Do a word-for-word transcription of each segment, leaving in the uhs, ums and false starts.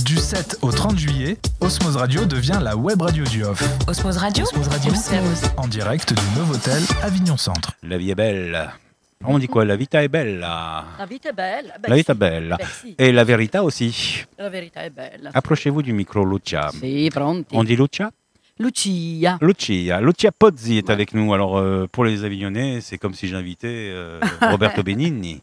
Du sept au trente juillet, Osmose Radio devient la web radio du Off. Osmose Radio, Osmose Radio. Osmose. En direct du Novotel Avignon Centre. La vie est belle. On dit quoi? La vita è bella. La vita è bella. Beh, la vita è sì. bella. Beh, sì. Et la verità aussi. La verità è bella. Approchez-vous du micro, Lucia. Sì, pronti. On dit Lucia? Lucia. Lucia. Lucia Pozzi est avec nous. Alors, euh, pour les Avignonnais, c'est comme si j'invitais euh, Roberto Benigni.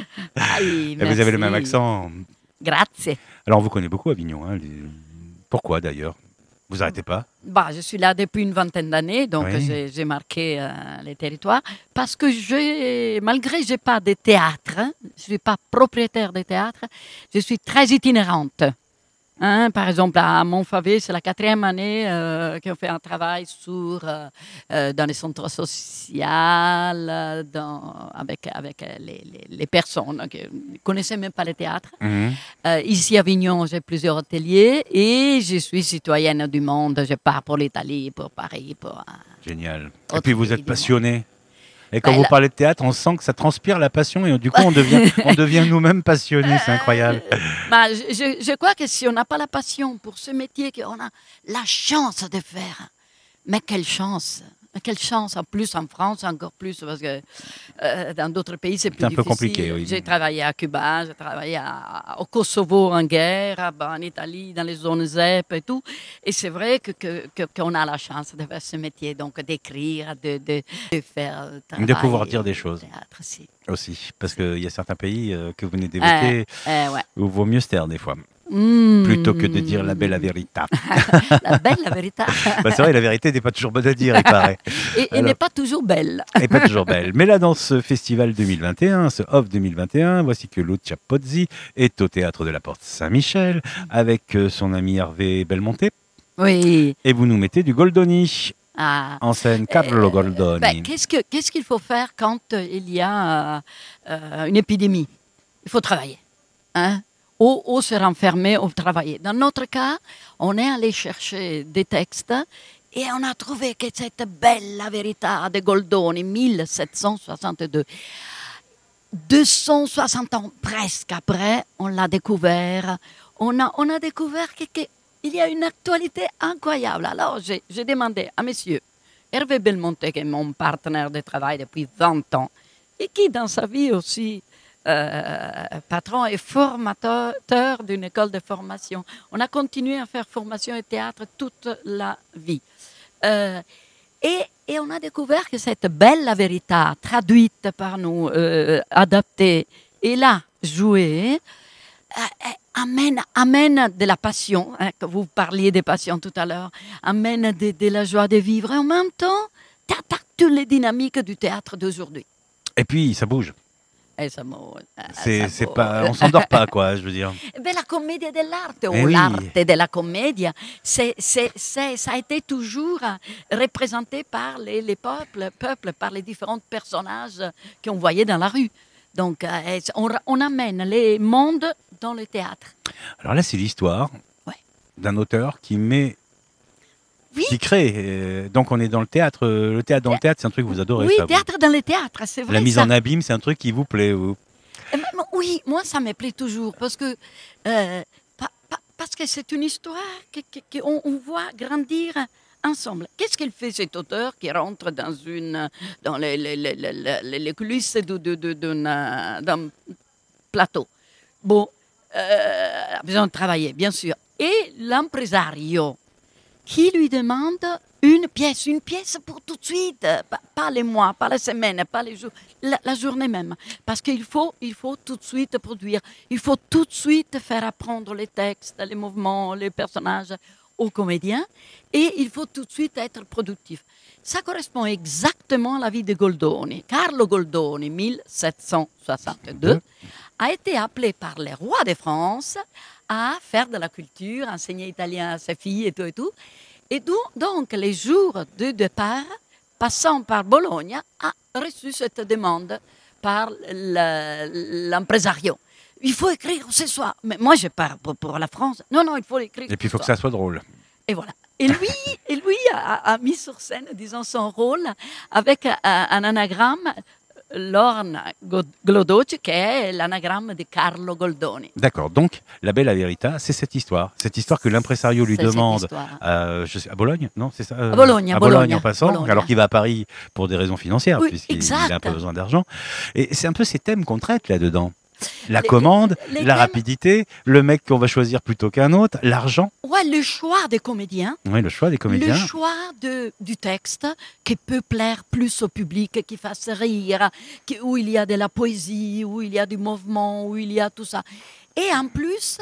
Aïe, Et vous avez le même accent. Grazie. Alors, on vous connaît beaucoup, Avignon. Hein, les... Pourquoi, d'ailleurs? Vous n'arrêtez pas? Bah, je suis là depuis une vingtaine d'années, donc Oui. j'ai, j'ai marqué euh, les territoires. Parce que j'ai, malgré que je n'ai pas de théâtre, hein, je ne suis pas propriétaire de théâtre, je suis très itinérante. Hein, par exemple, à Montfavet, c'est la quatrième année euh, qu'on fait un travail sur, euh, euh, dans les centres sociaux, euh, dans, avec, avec les, les, les personnes qui ne connaissaient même pas le théâtre. Mmh. Euh, ici à Avignon, j'ai plusieurs ateliers et je suis citoyenne du monde. Je pars pour l'Italie, pour Paris, pour... Euh, Génial. Et Autre puis, vous pays êtes du passionné. Et quand Bah, vous là- parlez de théâtre, on sent que ça transpire la passion et du coup, on devient, on devient nous-mêmes passionnés. C'est incroyable. bah, je, je- je crois que si on n'a pas la passion pour ce métier qu'on a la chance de faire, mais quelle chance! Quelle chance, en plus en France, encore plus, parce que euh, dans d'autres pays, c'est plus C'est un peu difficile. compliqué, oui. J'ai travaillé à Cuba, j'ai travaillé à- au Kosovo en guerre, bah, en Italie, dans les zones Z E P et tout. Et c'est vrai que, que- que- qu'on a la chance de faire ce métier, donc d'écrire, de, de, de faire le travail. De pouvoir dire des choses. Théâtre, si. Aussi. Parce qu'il y a certains pays euh, que vous venez d'évoquer Euh, ouais. où il vaut mieux se taire des fois. Mm. Plutôt que de dire la belle vérité. La belle, la vérité. Bah, c'est vrai, la vérité n'est pas toujours bonne à dire, il paraît. Et, et Alors- n'est pas toujours belle. Et pas toujours belle. Mais là, dans ce festival deux mille vingt et un, ce Off deux mille vingt et un, voici que Lucia Pozzi est au Théâtre de la Porte Saint-Michel avec euh, son ami Hervé Belmonte. Oui. Et vous nous mettez du Goldoni Ah. en scène, Carlo Euh, Goldoni. ben, qu'est-ce, que, qu'est-ce qu'il faut faire quand euh, il y a euh, euh, une épidémie? Il faut travailler. Hein? Ou, ou se renfermer ou travailler. Dans notre cas, on est allé chercher des textes et on a trouvé que cette belle la vérité de Goldoni, mille sept cent soixante-deux, deux cent soixante ans presque après, on l'a découvert. On a, on a découvert que, que il y a une actualité incroyable. Alors, j'ai, j'ai demandé à monsieur Hervé Belmonte, qui est mon partenaire de travail depuis vingt ans, et qui, dans sa vie aussi, euh, patron et formateur d'une école de formation. On a continué à faire formation et théâtre toute la vie. Euh, et, et on a découvert que cette belle la vérité, traduite par nous, euh, adaptée, et là, jouée, euh, euh, amène, amène de la passion, hein, que vous parliez des passions tout à l'heure, amène de, de la joie de vivre, et en même temps, t'attaques toutes les dynamiques du théâtre d'aujourd'hui. Et puis, ça bouge. Et ça mo- euh, C'est, ça c'est mo- pas, on s'endort pas, quoi, je veux dire. Ben, la commedia dell'arte, Eh ou oui. l'arte de la commedia, c'est, c'est, c'est- ça a été toujours euh, représenté par les, les peuples, peuples, par les différents personnages qu'on voyait dans la rue. Donc, euh, on, on amène les mondes dans le théâtre. Alors là, c'est l'histoire Ouais. d'un auteur qui met, Oui. qui crée. euh, Donc, on est dans le théâtre. euh, Le théâtre dans le théâtre, c'est un truc que vous adorez. Oui, ça, vous. théâtre dans le théâtre, c'est vrai. La mise ça. en abîme, c'est un truc qui vous plaît, vous. Eh ben, moi, oui, moi, ça me plaît toujours parce que, euh, pa- pa- parce que c'est une histoire qu'on on voit grandir ensemble. Qu'est-ce qu'il fait cet auteur qui rentre dans, une, dans les, les, les, les, les- les coulisses de- de- de- d'un euh, d'un plateau? Bon, euh, a besoin de travailler, bien sûr. Et l'impresario qui lui demande une pièce, une pièce pour tout de suite, pas, pas les mois, pas la semaine, pas les jours, la, la journée même. Parce qu'il faut, il faut tout de suite produire, il faut tout de suite faire apprendre les textes, les mouvements, les personnages aux comédiens, et il faut tout de suite être productif. Ça correspond exactement à la vie de Goldoni. Carlo Goldoni, mille sept cent soixante-deux, a été appelé par les rois de France à faire de la culture, enseigner italien à ses filles et tout et tout. Et do- donc, les jours de départ, passant par Bologne, a reçu cette demande par le- l'impresario. Il faut écrire ce soir. Mais moi, je pars pour, pour la France. Non, non, il faut écrire Et puis, il ce faut que soir. ça soit drôle. Et voilà. Et lui, et lui a, a mis sur scène, disons, son rôle avec un, un anagramme Lorna Glodocci, qui est l'anagramme de Carlo Goldoni. D'accord, donc la Bella Verità, c'est cette histoire. Cette histoire que l'impresario lui C'est cette demande histoire. à, je sais, à Bologne, non c'est ça, euh, À Bologne, à à Bologne, Bologne, en passant, Bologne. alors qu'il va à Paris pour des raisons financières, Oui, puisqu'il exact. il a un peu besoin d'argent. Et c'est un peu ces thèmes qu'on traite là-dedans. La Les- commande, les la thèmes- rapidité, le mec qu'on va choisir plutôt qu'un autre, l'argent, Ouais, le choix des comédiens. oui, le choix des comédiens. Le choix de, du texte qui peut plaire plus au public, qui fasse rire, qui- où il y a de la poésie, où il y a du mouvement, où il y a tout ça. Et en plus,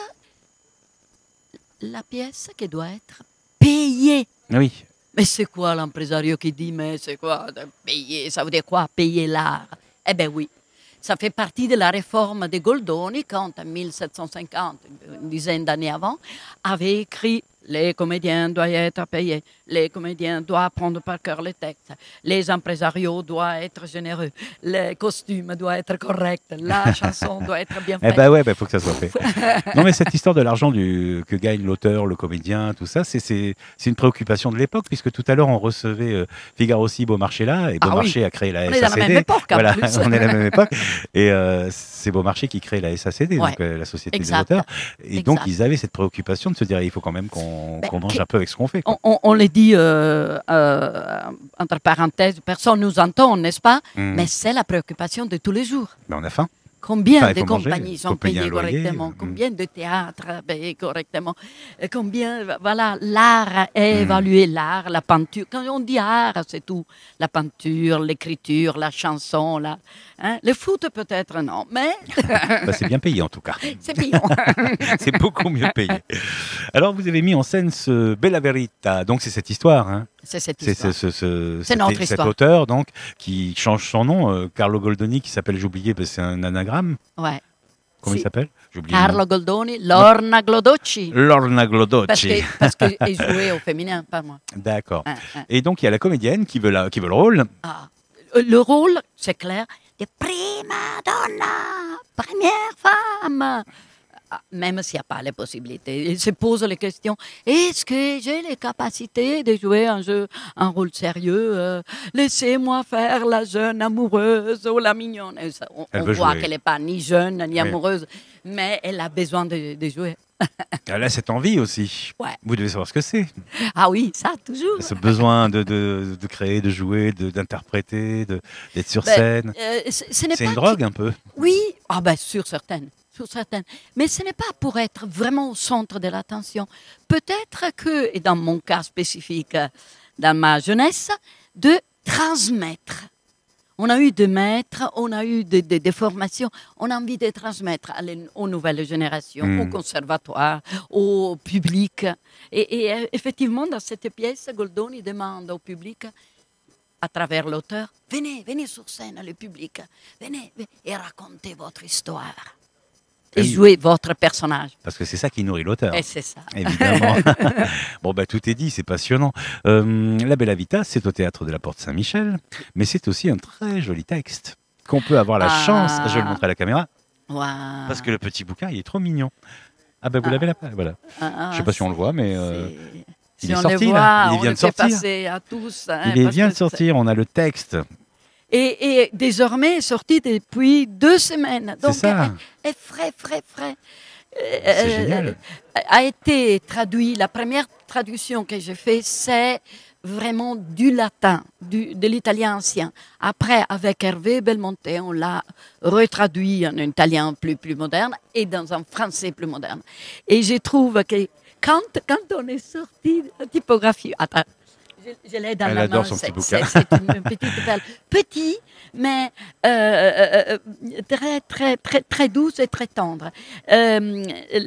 la pièce qui doit être payée. Oui, Mais c'est quoi l'impresario qui dit, mais c'est quoi de payer? Ça veut dire quoi, payer l'art? Eh bien oui, ça fait partie de la réforme de Goldoni quand, en mille sept cent cinquante, une dizaine d'années avant, avait écrit les comédiens doivent être payés, les comédiens doivent apprendre par cœur les textes, les impresarios doivent être généreux, les costumes doivent être corrects, la chanson doit être bien eh faite. ben ouais, il faut que ça soit fait. Non, mais cette histoire de l'argent du, que gagne l'auteur, le comédien, tout ça, c'est, c'est, c'est une préoccupation de l'époque, puisque tout à l'heure, on recevait euh, Figaro-ci, Beaumarchais là, et Ah Beaumarchais oui. a créé la On S A C D. est dans la même époque, en Voilà, plus. on est à la même époque. Et euh, c'est Beaumarchais qui crée la S A C D, Ouais. donc euh, la Société Exact. des auteurs. Et donc, Exact. ils avaient cette préoccupation de se dire, il faut quand même qu'on, Ben, qu'on mange que- un peu avec ce qu'on fait. quoi. On, on- on le dit euh, euh, entre parenthèses, personne nous entend, n'est-ce pas? Mm. Mais c'est la préoccupation de tous les jours. Ben, on a faim. Combien Enfin, il de faut manger, compagnies il sont faut payer payées un loyer, correctement? mm. Combien de théâtres payés correctement? Euh, Combien, voilà, l'art est Mm. évalué, l'art, la peinture. Quand on dit art, c'est tout. La peinture, l'écriture, la chanson, la, hein? Le foot peut-être non, mais Ben, c'est bien payé en tout cas. c'est bien. C'est beaucoup mieux payé. Alors, vous avez mis en scène ce Bella Verità. Donc, c'est cette histoire. Hein. C'est cette C'est histoire. ce, ce, ce- C'est cet, notre cet histoire. auteur donc qui change son nom, euh, Carlo Goldoni, qui s'appelle, j'ai oublié, parce que c'est un anagramme. Ouais. Comment Si. il s'appelle? J'ai oublié le Carlo nom. Goldoni, Lorna Glodocci. Lorna Parce Glodocci. que parce que est joué au féminin, pas moi. D'accord. Hein, hein. Et donc il y a la comédienne qui veut, la, qui veut le rôle. Ah. Euh, Le rôle, c'est clair, de prima donna, première femme. Ah, même s'il n'y a pas les possibilités, il se pose les questions. Est-ce que j'ai les capacités de jouer un jeu, un rôle sérieux? Euh, Laissez-moi faire la jeune amoureuse ou la mignonne. Et ça, on Elle on veut voit jouer. qu'elle n'est pas ni jeune ni Oui. amoureuse, mais elle a besoin de, de jouer. Elle a cette envie aussi. Ouais. Vous devez savoir ce que c'est. Ah oui, ça, toujours. Ce besoin de, de, de créer, de jouer, de, d'interpréter, de, d'être sur Ben, scène. Euh, ce ce n'est C'est pas une que- drogue un peu. Oui, ah ben, sur certaines. Sur certaines. Mais ce n'est pas pour être vraiment au centre de l'attention. Peut-être que, et dans mon cas spécifique, euh, dans ma jeunesse, de transmettre. On a eu des maîtres, on a eu des, des- des formations, on a envie de transmettre à les- aux nouvelles générations, Mm. au conservatoire, au public. Et, et, euh, effectivement, dans cette pièce, Goldoni demande au public, à travers l'auteur, venez, venez sur scène, le public, venez, venez et racontez votre histoire. Et Oui. jouez votre personnage. Parce que c'est ça qui nourrit l'auteur. Et c'est ça. Évidemment. Bon, bah, tout est dit, c'est passionnant. Euh, La Bella Vita, c'est au théâtre de la Porte Saint-Michel, mais c'est aussi un très joli texte qu'on peut avoir la Ah. chance, je vais le montrer à la caméra, Waouh. parce que le petit bouquin, il est trop mignon. Ah, bah, vous Ah. l'avez là, voilà. Ah, Je sais pas si on le voit, mais euh, c'est- il si est on sorti, le là. voit, Il on vient le de fait sortir. passer à tous. hein, il est- parce vient que de sortir, on a le texte. Et, et désormais, sorti depuis deux semaines. C'est Donc, ça. est, est frais, frais, frais. C'est Euh, génial. A été traduit. La première traduction que j'ai faite, c'est vraiment du latin, du, de l'italien ancien. Après, avec Hervé Belmonte, on l'a retraduit en italien plus, plus moderne et dans un français plus moderne. Et je trouve que quand, quand on est sorti de la typographie, attends, je, je l'ai dans Elle la adore main, son c'est- petit bouquin. c'est c'est une, une petite perle. Petit, mais euh, euh, euh, très, très, très, très douce et très tendre. Euh,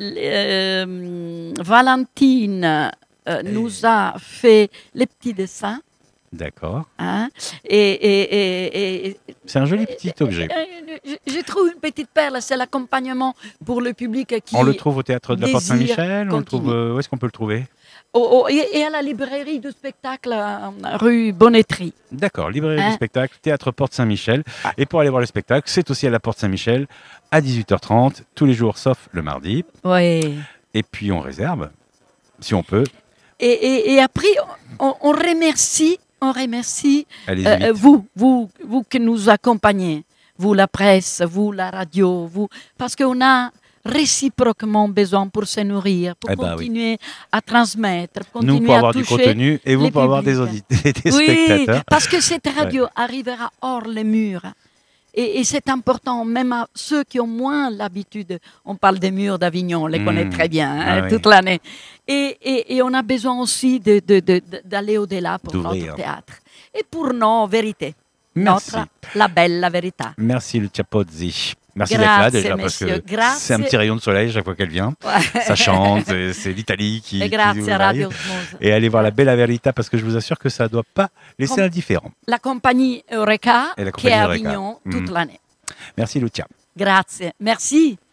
euh, Valentine euh, nous a fait les petits dessins. D'accord. Hein, et, et, et, et- C'est un joli petit objet. euh, je, je trouve une petite perle, c'est l'accompagnement pour le public qui... On le trouve au théâtre de la Porte désire Saint-Michel. On le trouve. continuer. euh, où est-ce qu'on peut le trouver? au- au- et, et à la librairie du spectacle euh, rue Bonneterie. D'accord, librairie Hein? du spectacle, théâtre Porte Saint-Michel. Et pour aller voir le spectacle, c'est aussi à la Porte Saint-Michel à dix-huit heures trente, tous les jours sauf le mardi. Oui. Et puis on réserve, si on peut. Et, et, et après, on, on remercie, on remercie Allez-y euh, vite. vous, vous, vous qui nous accompagnez. vous la presse, vous la radio, vous, parce qu'on a réciproquement besoin pour se nourrir, pour Eh ben continuer oui. à transmettre, pour continuer Nous pour avoir à toucher du contenu et vous pour avoir des, auditeurs, des oui, spectateurs. Parce que cette radio ouais. arrivera hors les murs. Et, et c'est important, même à ceux qui ont moins l'habitude. On parle des murs d'Avignon, on les mmh. connaît très bien, hein, ah, toute oui. l'année. Et, et, et on a besoin aussi de, de, de, de, d'aller au-delà pour D'ouvrir. Notre théâtre. Et pour nos vérités. Merci. Notre, la bella verità. Merci Lucia Pozzi. Merci Grazie, d'être là déjà, messieurs. parce que Grazie. c'est un petit rayon de soleil chaque fois qu'elle vient. Ouais. Ça chante, c'est, c'est l'Italie qui... Et grazie à Radio Osmose. Et allez voir la Bella Verità, parce que je vous assure que ça ne doit pas laisser Com- indifférent. La compagnie Eureka, la compagnie qui est à Eureka. Avignon toute mmh. l'année. Merci Lucia. Grazie. Merci.